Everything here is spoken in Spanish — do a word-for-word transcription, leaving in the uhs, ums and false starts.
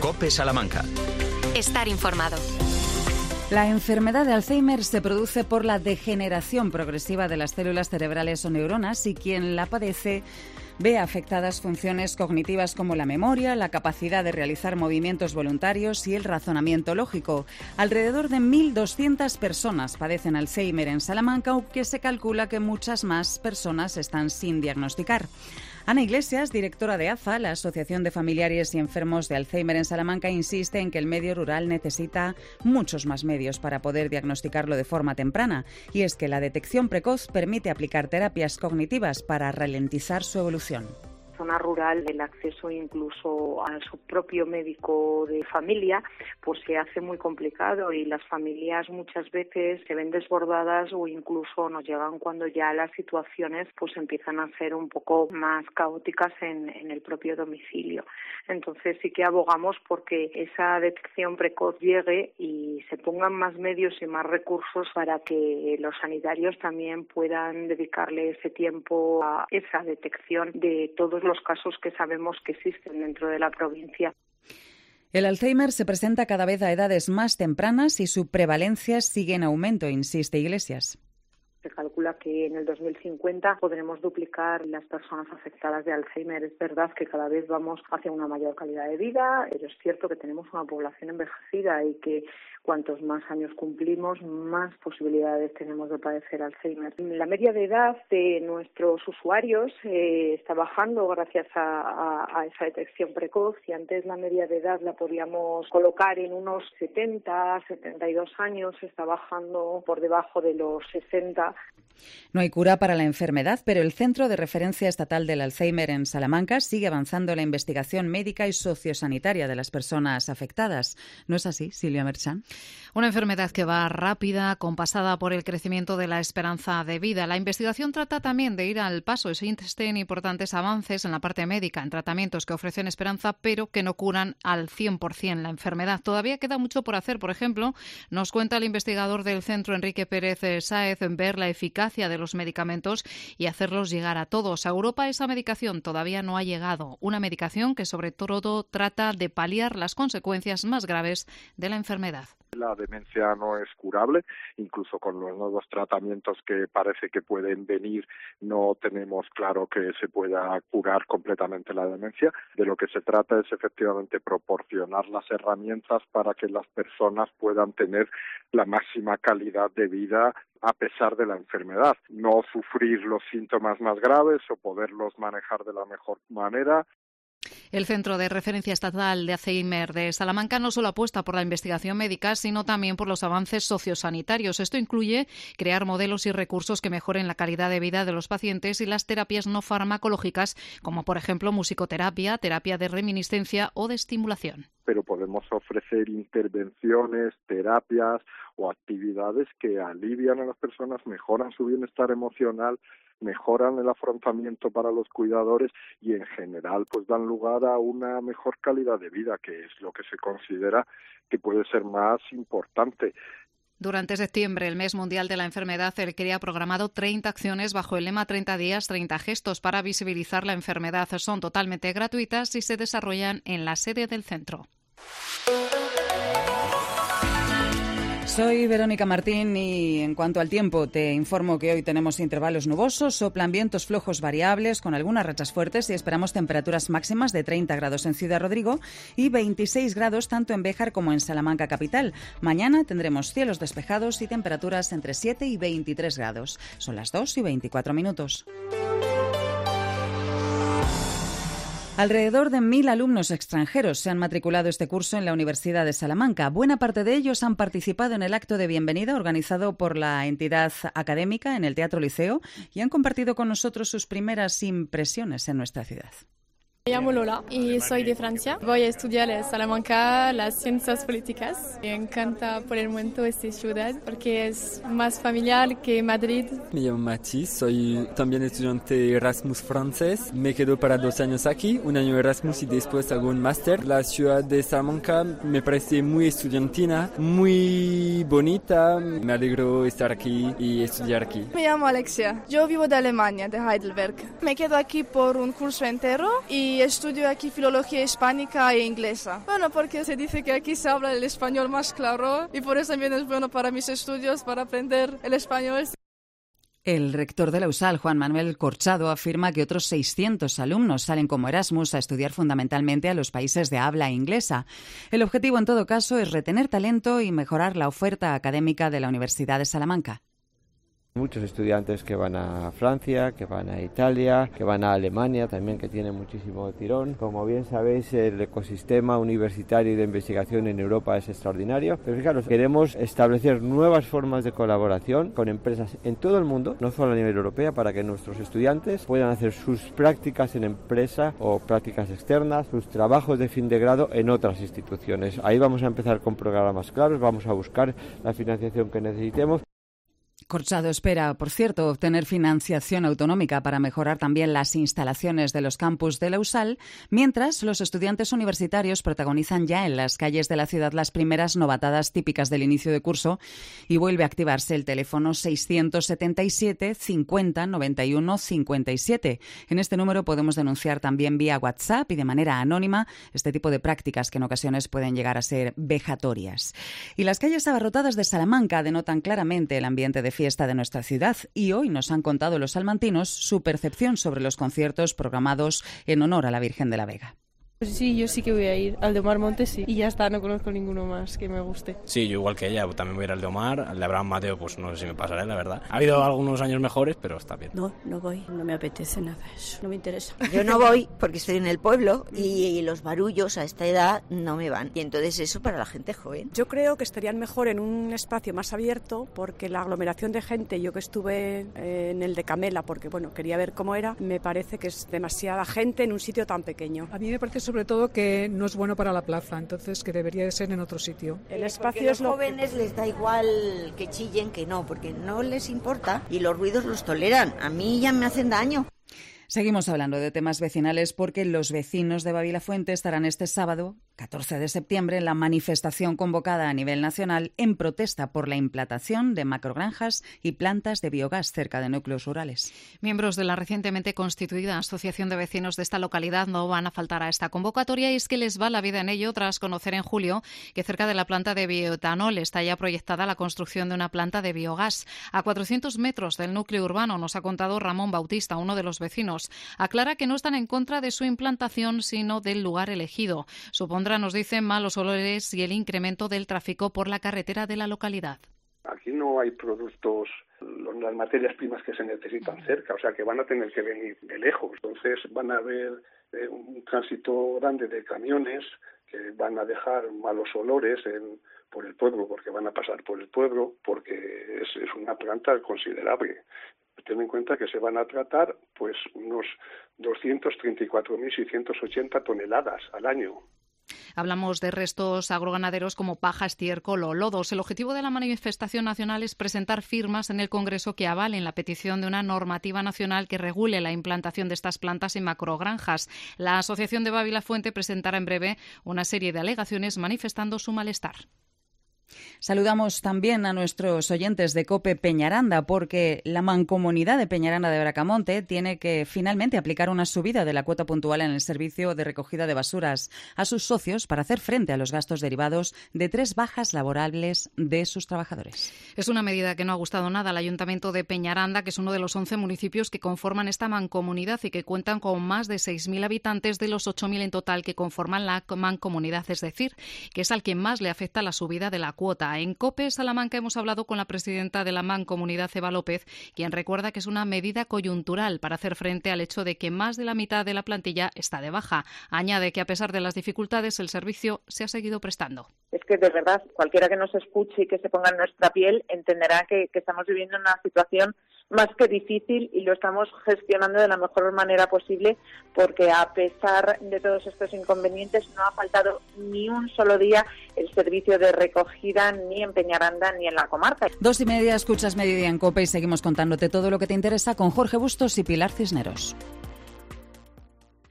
COPE Salamanca. Estar informado. La enfermedad de Alzheimer se produce por la degeneración progresiva de las células cerebrales o neuronas y quien la padece ve afectadas funciones cognitivas como la memoria, la capacidad de realizar movimientos voluntarios y el razonamiento lógico. Alrededor de mil doscientas personas padecen Alzheimer en Salamanca, aunque se calcula que muchas más personas están sin diagnosticar. Ana Iglesias, directora de A F A, la Asociación de Familiares y Enfermos de Alzheimer en Salamanca, insiste en que el medio rural necesita muchos más medios para poder diagnosticarlo de forma temprana. Y es que la detección precoz permite aplicar terapias cognitivas para ralentizar su evolución. Zona rural, el acceso incluso a su propio médico de familia pues se hace muy complicado y las familias muchas veces se ven desbordadas o incluso nos llegan cuando ya las situaciones pues empiezan a ser un poco más caóticas en, en el propio domicilio. Entonces sí que abogamos porque esa detección precoz llegue y se pongan más medios y más recursos para que los sanitarios también puedan dedicarle ese tiempo a esa detección de todos los casos que sabemos que existen dentro de la provincia. El Alzheimer se presenta cada vez a edades más tempranas y su prevalencia sigue en aumento, insiste Iglesias. Se calcula que en el dos mil cincuenta podremos duplicar las personas afectadas de Alzheimer. Es verdad que cada vez vamos hacia una mayor calidad de vida, pero es cierto que tenemos una población envejecida y que cuantos más años cumplimos, más posibilidades tenemos de padecer Alzheimer. La media de edad de nuestros usuarios eh, está bajando gracias a, a, a esa detección precoz y antes la media de edad la podíamos colocar en unos setenta, setenta y dos años, está bajando por debajo de los sesenta. No hay cura para la enfermedad, pero el Centro de Referencia Estatal del Alzheimer en Salamanca sigue avanzando en la investigación médica y sociosanitaria de las personas afectadas. ¿No es así, Silvia Merchán? Una enfermedad que va rápida, compasada por el crecimiento de la esperanza de vida. La investigación trata también de ir al paso. Existen importantes avances en la parte médica, en tratamientos que ofrecen esperanza, pero que no curan al cien por ciento la enfermedad. Todavía queda mucho por hacer. Por ejemplo, nos cuenta el investigador del centro, Enrique Pérez Sáez, en ver la eficacia de los medicamentos y hacerlos llegar a todos. A Europa esa medicación todavía no ha llegado. Una medicación que sobre todo trata de paliar las consecuencias más graves de la enfermedad. La demencia no es curable, incluso con los nuevos tratamientos que parece que pueden venir, no tenemos claro que se pueda curar completamente la demencia. De lo que se trata es efectivamente proporcionar las herramientas para que las personas puedan tener la máxima calidad de vida a pesar de la enfermedad, no sufrir los síntomas más graves o poderlos manejar de la mejor manera. El Centro de Referencia Estatal de Alzheimer de Salamanca no solo apuesta por la investigación médica, sino también por los avances sociosanitarios. Esto incluye crear modelos y recursos que mejoren la calidad de vida de los pacientes y las terapias no farmacológicas, como por ejemplo musicoterapia, terapia de reminiscencia o de estimulación. Pero podemos ofrecer intervenciones, terapias o actividades que alivian a las personas, mejoran su bienestar emocional, mejoran el afrontamiento para los cuidadores y en general pues dan lugar a una mejor calidad de vida, que es lo que se considera que puede ser más importante. Durante septiembre, el mes mundial de la enfermedad, el C R I ha programado treinta acciones bajo el lema treinta días, treinta gestos para visibilizar la enfermedad. Son totalmente gratuitas y se desarrollan en la sede del centro. Soy Verónica Martín y en cuanto al tiempo te informo que hoy tenemos intervalos nubosos, soplan vientos flojos variables con algunas rachas fuertes y esperamos temperaturas máximas de treinta grados en Ciudad Rodrigo y veintiséis grados tanto en Béjar como en Salamanca capital. Mañana tendremos cielos despejados y temperaturas entre siete y veintitrés grados. Son las dos y veinticuatro minutos. Alrededor de mil alumnos extranjeros se han matriculado este curso en la Universidad de Salamanca. Buena parte de ellos han participado en el acto de bienvenida organizado por la entidad académica en el Teatro Liceo y han compartido con nosotros sus primeras impresiones en nuestra ciudad. Me llamo Lola y soy de Francia. Voy a estudiar en Salamanca las ciencias políticas. Me encanta por el momento esta ciudad porque es más familiar que Madrid. Me llamo Mathis, soy también estudiante Erasmus francés. Me quedo para dos años aquí, un año Erasmus y después hago un máster. La ciudad de Salamanca me parece muy estudiantina, muy bonita. Me alegro estar aquí y estudiar aquí. Me llamo Alexia. Yo vivo de Alemania, de Heidelberg. Me quedo aquí por un curso entero y y estudio aquí filología hispánica e inglesa. Bueno, porque se dice que aquí se habla el español más claro y por eso también es bueno para mis estudios, para aprender el español. El rector de la U S A L, Juan Manuel Corchado, afirma que otros seiscientos alumnos salen como Erasmus a estudiar fundamentalmente a los países de habla inglesa. El objetivo, en todo caso, es retener talento y mejorar la oferta académica de la Universidad de Salamanca. Muchos estudiantes que van a Francia, que van a Italia, que van a Alemania también, que tiene muchísimo tirón. Como bien sabéis, el ecosistema universitario y de investigación en Europa es extraordinario. Pero fijaros, queremos establecer nuevas formas de colaboración con empresas en todo el mundo, no solo a nivel europeo, para que nuestros estudiantes puedan hacer sus prácticas en empresa o prácticas externas, sus trabajos de fin de grado en otras instituciones. Ahí vamos a empezar con programas claros, vamos a buscar la financiación que necesitemos. Corchado espera, por cierto, obtener financiación autonómica para mejorar también las instalaciones de los campus de la U S A L, mientras los estudiantes universitarios protagonizan ya en las calles de la ciudad las primeras novatadas típicas del inicio de curso y vuelve a activarse el teléfono seiscientos setenta y siete cincuenta noventa y uno cincuenta y siete. En este número podemos denunciar también vía WhatsApp y de manera anónima este tipo de prácticas que en ocasiones pueden llegar a ser vejatorias. Y las calles abarrotadas de Salamanca denotan claramente el ambiente de fiesta de nuestra ciudad y hoy nos han contado los salmantinos su percepción sobre los conciertos programados en honor a la Virgen de la Vega. Pues sí, yo sí que voy a ir al de Omar Montes, sí. Y ya está, no conozco ninguno más que me guste. Sí, yo igual que ella, también voy a ir al de Omar, al de Abraham Mateo, pues no sé si me pasaré, la verdad. Ha habido algunos años mejores, pero está bien. No, no voy, no me apetece nada eso, no me interesa. Yo no voy porque estoy en el pueblo y los barullos a esta edad no me van. Y entonces eso para la gente joven. Yo creo que estarían mejor en un espacio más abierto porque la aglomeración de gente, yo que estuve en el de Camela, porque bueno, quería ver cómo era, me parece que es demasiada gente en un sitio tan pequeño. A mí me parece sobre todo que no es bueno para la plaza, entonces que debería de ser en otro sitio. El espacio es lo... A los jóvenes les da igual que chillen que no, porque no les importa y los ruidos los toleran. A mí ya me hacen daño. Seguimos hablando de temas vecinales porque los vecinos de Babilafuente estarán este sábado, catorce de septiembre, en la manifestación convocada a nivel nacional en protesta por la implantación de macrogranjas y plantas de biogás cerca de núcleos rurales. Miembros de la recientemente constituida Asociación de Vecinos de esta localidad no van a faltar a esta convocatoria y es que les va la vida en ello tras conocer en julio que cerca de la planta de bioetanol está ya proyectada la construcción de una planta de biogás. A cuatrocientos metros del núcleo urbano, nos ha contado Ramón Bautista, uno de los vecinos. Aclara que no están en contra de su implantación, sino del lugar elegido. Supondrá, nos dicen, malos olores y el incremento del tráfico por la carretera de la localidad. Aquí no hay productos, las materias primas que se necesitan cerca, o sea que van a tener que venir de lejos. Entonces van a haber eh, un tránsito grande de camiones que van a dejar malos olores en, por el pueblo, porque van a pasar por el pueblo, porque es, es una planta considerable. Ten en cuenta que se van a tratar pues unos doscientos treinta y cuatro mil seiscientos ochenta toneladas al año. Hablamos de restos agroganaderos como paja, estiércol o lodos. El objetivo de la manifestación nacional es presentar firmas en el Congreso que avalen la petición de una normativa nacional que regule la implantación de estas plantas en macrogranjas. La Asociación de Babilafuente presentará en breve una serie de alegaciones manifestando su malestar. Saludamos también a nuestros oyentes de COPE Peñaranda porque la Mancomunidad de Peñaranda de Bracamonte tiene que finalmente aplicar una subida de la cuota puntual en el servicio de recogida de basuras a sus socios para hacer frente a los gastos derivados de tres bajas laborables de sus trabajadores. Es una medida que no ha gustado nada al Ayuntamiento de Peñaranda, que es uno de los once municipios que conforman esta mancomunidad y que cuentan con más de seis mil habitantes de los ocho mil en total que conforman la mancomunidad, es decir, que es al que más le afecta la subida de la cuota. En COPE Salamanca hemos hablado con la presidenta de la Mancomunidad, Eva López, quien recuerda que es una medida coyuntural para hacer frente al hecho de que más de la mitad de la plantilla está de baja. Añade que a pesar de las dificultades el servicio se ha seguido prestando. Es que de verdad cualquiera que nos escuche y que se ponga en nuestra piel entenderá que, que estamos viviendo una situación más que difícil y lo estamos gestionando de la mejor manera posible porque a pesar de todos estos inconvenientes no ha faltado ni un solo día el servicio de recogida ni en Peñaranda ni en la comarca. Dos y media, escuchas Mediodía en COPE y seguimos contándote todo lo que te interesa con Jorge Bustos y Pilar Cisneros.